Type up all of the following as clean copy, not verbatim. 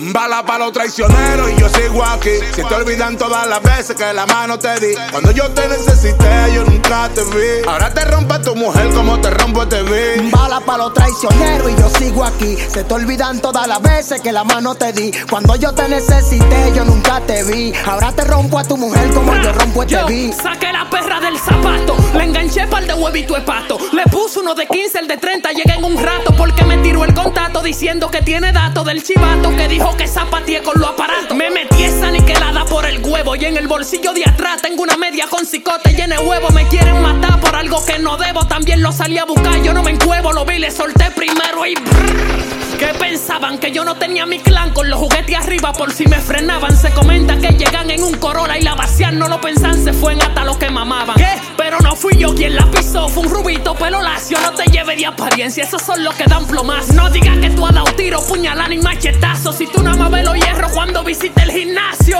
Bala pa' los traicioneros y yo sigo aquí. Si te olvidan todas las veces que la mano te di. Cuando yo te necesité, yo nunca te vi. Ahora te rompe tu mujer como te rompo este beat. Bala pa' los traicioneros y yo sigo aquí. Se te olvidan todas las veces que la mano te di. Cuando yo te necesité, yo nunca te vi. Ahora te rompo a tu mujer como yo rompo este beat. Saqué la perra del zapato, le enganché par de huevito de pato. Le puse uno de 15, el de 30 llegué en un rato. Porque me tiró el contacto diciendo que tiene datos del chivato que dijo que zapateé con los aparatos. Me metí esa niquelada por el huevo y en el bolsillo de atrás tengo una media con cicote llena de huevo. Me quieren matar por algo que no debo, también lo salí a buscar, yo no me encuevo. Lo vi, le solté primero y ¿qué pensaban? Que yo no tenía mi clan con los juguetes arriba por si me frenaban. Se comenta que llegan en un Corolla y la vacían, no lo pensan, se fue hasta los que mamaban. ¿Qué? Pero no fui yo quien la pisó, fue un rubito pelo lacio. No te lleves de apariencia, esos son los que dan plomas. No digas que tú has dado tiro, puñalada y machetazo. Si tú nada más ves los hierros cuando visites el gimnasio.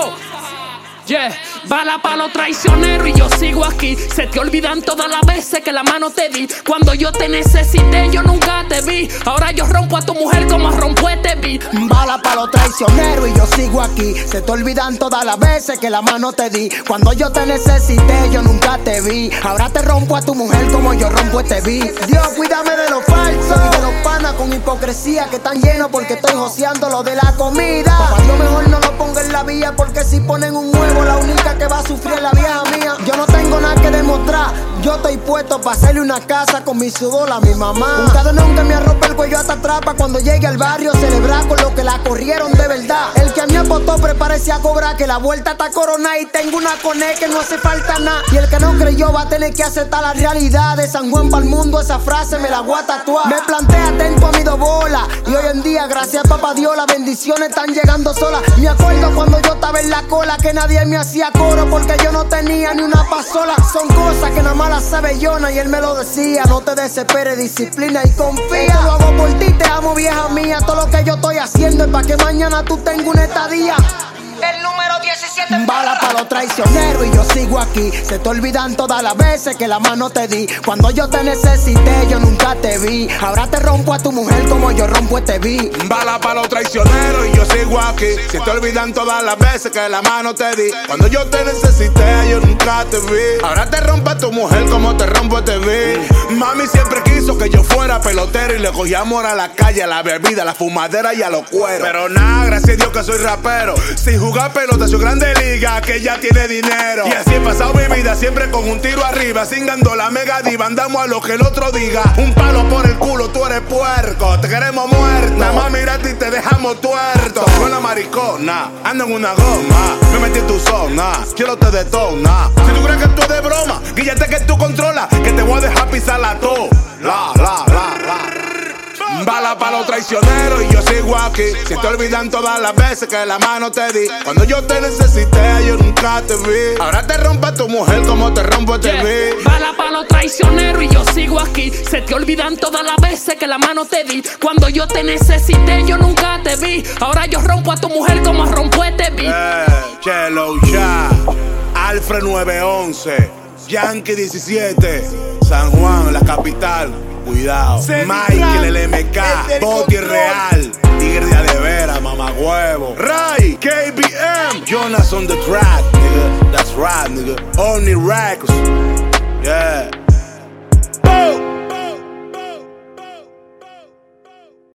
Yeah, bala pa' los traicioneros y yo sigo aquí. Se te olvidan todas las veces que la mano te di. Cuando yo te necesité, yo nunca te vi. Ahora yo rompo a tu mujer como rompo este beat. Bala pa' los traicioneros y yo sigo aquí. Se te olvidan todas las veces que la mano te di. Cuando yo te necesité, yo nunca te vi. Ahora te rompo a tu mujer como yo rompo este beat. Dios, cuídame de los falsos y de los panas con hipocresía que están llenos porque estoy joseando lo de la comida. Papá, yo mejor no lo ponga en la vía porque si ponen un huevo, la única que va a sufrir es la vieja mía. Yo no tengo nada que demostrar. Yo estoy puesto para hacerle una casa con mi sudor a mi mamá. Un cadernón que me arropa el cuello hasta atrás pa' cuando llegue al barrio celebrar con lo que la corrieron de verdad. El que a mí apostó prepárese a cobrar que la vuelta está coronada y tengo una coné que no hace falta nada. Y el que no creyó va a tener que aceptar la realidad. De San Juan para el mundo esa frase me la voy a tatuar. Me planté atento a mi dobola y hoy en día gracias a papá Dios las bendiciones están llegando solas. Me acuerdo cuando yo estaba en la cola que nadie me hacía coro porque yo no tenía ni una pasola. Son cosas que nada más las sabe Yona y él me lo decía. No te desesperes, disciplina y confía. Esto lo hago por ti, te amo vieja mía. Todo lo que yo estoy haciendo es para que mañana tú tengas una estadía. El número 17. Bala pa' los traicioneros y yo sigo aquí. Se te olvidan todas las veces que la mano te di. Cuando yo te necesité, yo nunca te vi. Ahora te rompo a tu mujer como yo rompo este beat. Bala pa' los traicioneros y yo sigo aquí. Se te olvidan todas las veces que la mano te di. Cuando yo te necesité, yo nunca te vi. Ahora te rompo a tu mujer como te rompo este beat. Mami siempre quiso que yo fuera pelotero y le cogía amor a la calle, a la bebida, a la fumadera y a los cueros. Pero nada, gracias a Dios que soy rapero. Sin jugar pelota, soy grande liga, que ya tiene dinero. Y así he pasado mi vida, siempre con un tiro arriba. Singando la mega diva, andamos a lo que el otro diga. Un palo por el culo, tú eres puerco. Te queremos muerto, nada más mirarte y te dejamos tuerto. Con la maricona, ando en una goma. Me metí en tu zona, quiero te detona. Si tú crees que tú es de broma, guíllate que tú controlas, que te voy a dejar pisar la to. Bala pa' los traicioneros y yo sigo aquí. Se te olvidan todas las veces que la mano te di. Cuando yo te necesité, yo nunca te vi. Ahora te rompo a tu mujer como te rompo este beat. Bala pa' los traicioneros y yo sigo aquí. Se te olvidan todas las veces que la mano te di. Cuando yo te necesité, yo nunca te vi. Ahora yo rompo a tu mujer como rompo este beat. Chelo ya, Alfred 911, Yankee 17, San Juan, la capital. Cuidado, Michael el MK, Boti Real, Tigre de Vera, mamagüevo, Ray, KBM, Jonas on the track, nigga, that's right, nigga, Only Records, yeah.